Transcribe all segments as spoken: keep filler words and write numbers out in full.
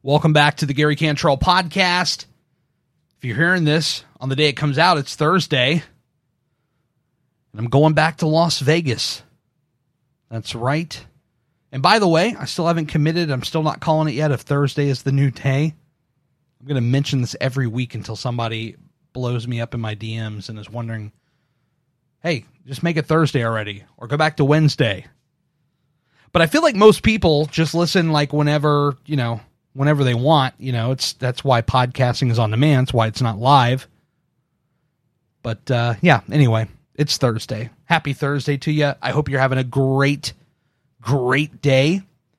Welcome back to the Gary Cantrell podcast. If you're hearing this on the day it comes out, it's Thursday. And I'm going back to Las Vegas. That's right. And by the way, I still haven't committed. I'm still not calling it yet if Thursday is the new day. I'm going to mention this every week until somebody blows me up in my D Ms and is wondering, hey, just make it Thursday already or go back to Wednesday. But I feel like most people just listen like whenever, you know, whenever they want. You know, it's that's why podcasting is on demand. It's why it's not live. But uh, yeah, anyway, it's Thursday. Happy Thursday to you. I hope you're having a great, great day.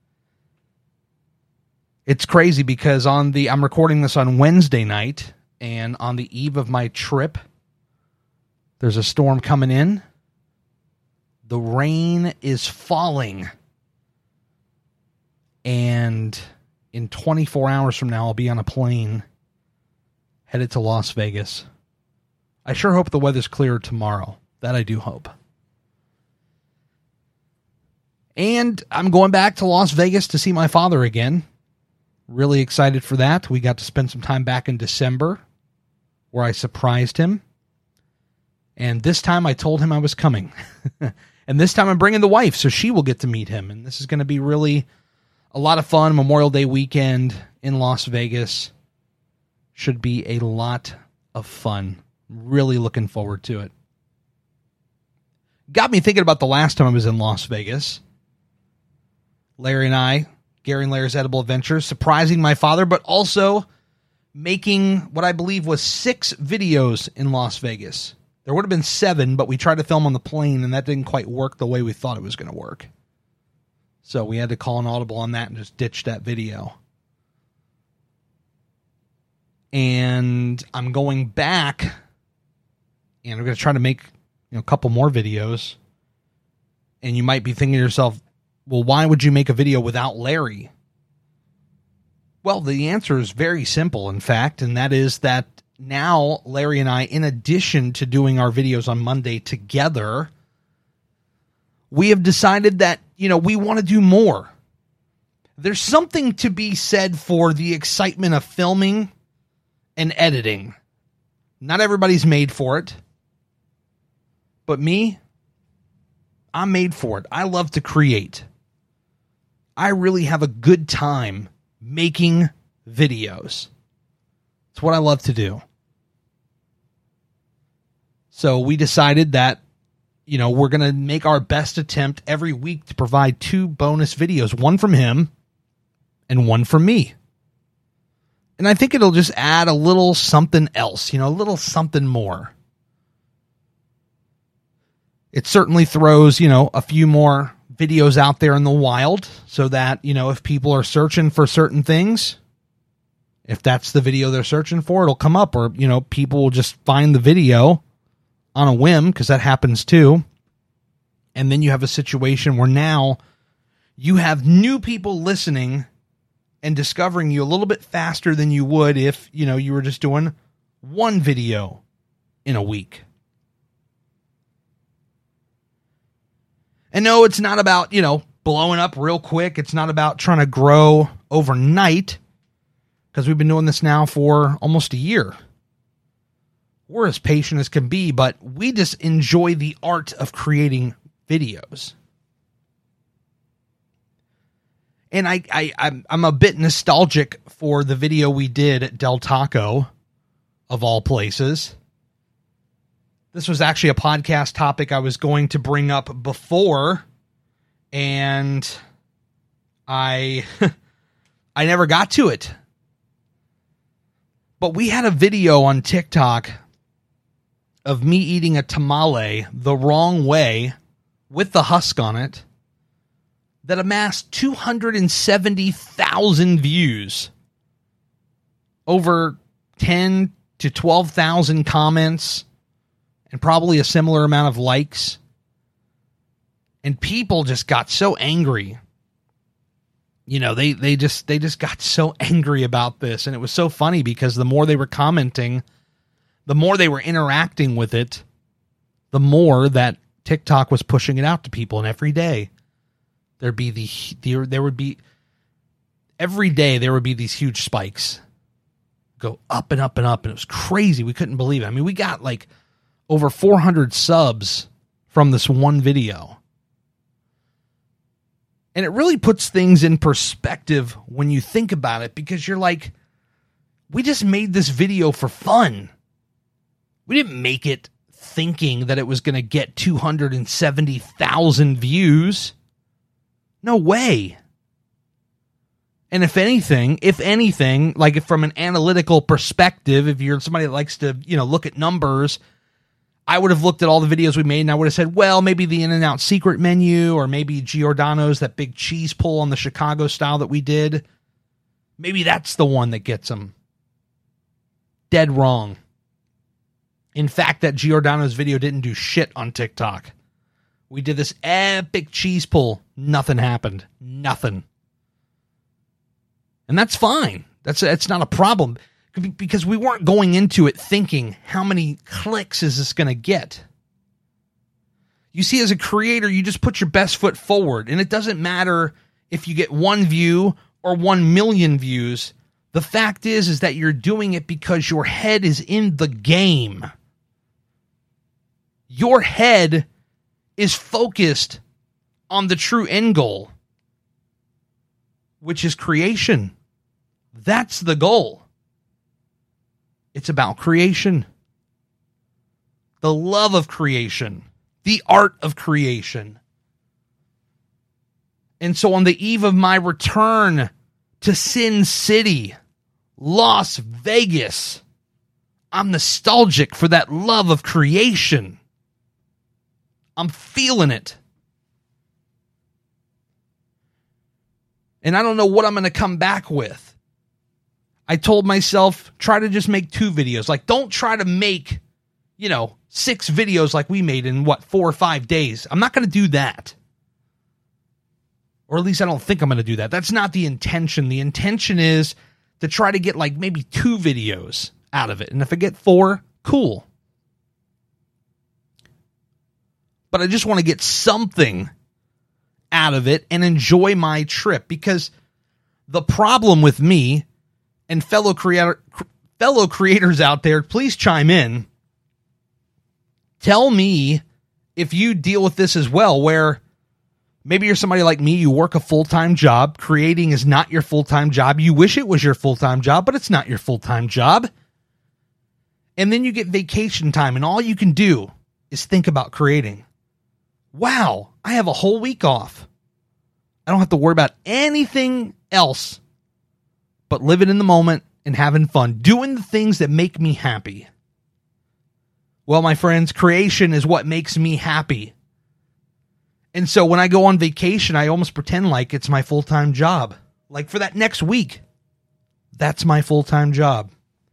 It's crazy because on the I'm recording this on Wednesday night, and on the eve of my trip, there's a storm coming in. The rain is falling. And in twenty-four hours from now, I'll be on a plane headed to Las Vegas. I sure hope the weather's clear tomorrow. That I do hope. And I'm going back to Las Vegas to see my father again. Really excited for that. We got to spend some time back in December where I surprised him. And this time I told him I was coming. And this time I'm bringing the wife so she will get to meet him. And this is going to be really a lot of fun. Memorial Day weekend in Las Vegas should be a lot of fun. Really looking forward to it. Got me thinking about the last time I was in Las Vegas. Larry and I, Gary and Larry's Edible Adventures, surprising my father, but also making what I believe was six videos in Las Vegas. There would have been seven, but we tried to film on the plane, and that didn't quite work the way we thought it was going to work. So we had to call an audible on that and just ditch that video. And I'm going back, and I'm going to try to make you know, a couple more videos. And you might be thinking to yourself, well, why would you make a video without Larry? Well, the answer is very simple, in fact, and that is that now Larry and I, in addition to doing our videos on Monday together, we have decided that, you know, we want to do more. There's something to be said for the excitement of filming and editing. Not everybody's made for it. But me, I'm made for it. I love to create. I really have a good time making videos. It's what I love to do. So we decided that, you know, we're going to make our best attempt every week to provide two bonus videos, one from him and one from me. And I think it'll just add a little something else, you know, a little something more. It certainly throws, you know, a few more videos out there in the wild so that, you know, if people are searching for certain things, if that's the video they're searching for, it'll come up, or, you know, people will just find the video on a whim, because that happens too. And then you have a situation where now you have new people listening and discovering you a little bit faster than you would if, you know, you were just doing one video in a week. And no, it's not about, you know, blowing up real quick. It's not about trying to grow overnight, because we've been doing this now for almost a year. We're as patient as can be, but we just enjoy the art of creating videos. And I, I, I'm, I'm a bit nostalgic for the video we did at Del Taco, of all places. This was actually a podcast topic I was going to bring up before, and I, I never got to it. But we had a video on TikTok of me eating a tamale the wrong way with the husk on it that amassed two hundred seventy thousand views, over ten to twelve thousand comments, and probably a similar amount of likes. And people just got so angry. You know, they, they just they just got so angry about this. And it was so funny because the more they were commenting, the more they were interacting with it, the more that TikTok was pushing it out to people. And every day there'd be the, the there would be every day there would be these huge spikes go up and up and up. And it was crazy. We couldn't believe it. I mean, we got like over four hundred subs from this one video. And it really puts things in perspective when you think about it, because you're like, we just made this video for fun. We didn't make it thinking that it was going to get two hundred seventy thousand views. No way. And if anything, if anything, like if from an analytical perspective, if you're somebody that likes to, you know, look at numbers, I would have looked at all the videos we made and I would have said, well, maybe the In-N-Out secret menu, or maybe Giordano's, that big cheese pull on the Chicago style that we did. Maybe that's the one that gets them. Dead wrong. In fact, that Giordano's video didn't do shit on TikTok. We did this epic cheese pull. Nothing happened. Nothing. And that's fine. That's, that's not a problem. Because we weren't going into it thinking, how many clicks is this going to get? You see, as a creator, you just put your best foot forward. And it doesn't matter if you get one view or one million views. The fact is, is that you're doing it because your head is in the game. Your head is focused on the true end goal, which is creation. That's the goal. It's about creation. The love of creation. The art of creation. And so on the eve of my return to Sin City, Las Vegas, I'm nostalgic for that love of creation. I'm feeling it. And I don't know what I'm going to come back with. I told myself, try to just make two videos. Like, don't try to make, you know, six videos like we made in, what, four or five days. I'm not going to do that. Or at least I don't think I'm going to do that. That's not the intention. The intention is to try to get, like, maybe two videos out of it. And if I get four, cool. But I just want to get something out of it and enjoy my trip. Because the problem with me, and fellow creator, fellow creators out there, please chime in. Tell me if you deal with this as well, where maybe you're somebody like me, you work a full-time job. Creating is not your full-time job. You wish it was your full-time job, but it's not your full-time job. And then you get vacation time, and all you can do is think about creating. Wow, I have a whole week off. I don't have to worry about anything else but living in the moment and having fun, doing the things that make me happy. Well, my friends, creation is what makes me happy. And so when I go on vacation, I almost pretend like it's my full-time job. Like for that next week, that's my full-time job.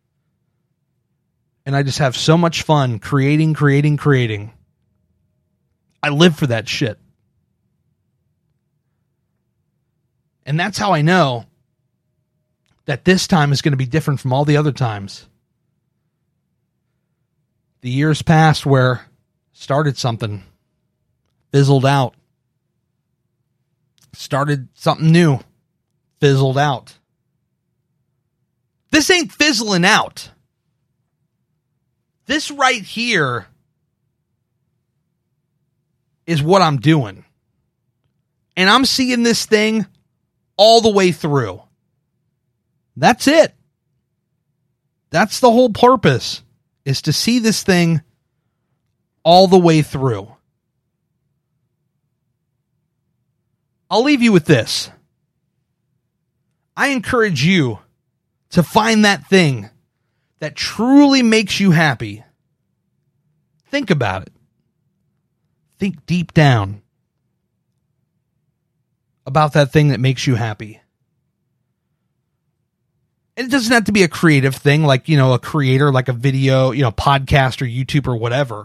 And I just have so much fun creating, creating, creating. I live for that shit. And that's how I know that this time is going to be different from all the other times. The years past where started something, fizzled out. Started something new, fizzled out. This ain't fizzling out. This right here is what I'm doing. And I'm seeing this thing all the way through. That's it. That's the whole purpose, is to see this thing all the way through. I'll leave you with this. I encourage you to find that thing that truly makes you happy. Think about it. Think deep down about that thing that makes you happy. And it doesn't have to be a creative thing, like, you know, a creator, like a video, you know, podcast or YouTube or whatever.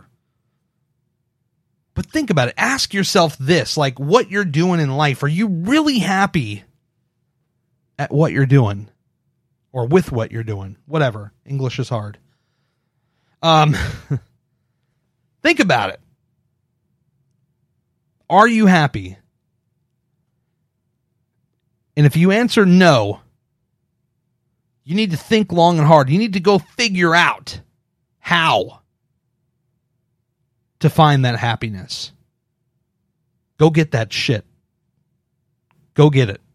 But think about it. Ask yourself this, like, what you're doing in life. Are you really happy at what you're doing? Or with what you're doing? Whatever. English is hard. Um, think about it. Are you happy? And if you answer no, you need to think long and hard. You need to go figure out how to find that happiness. Go get that shit. Go get it.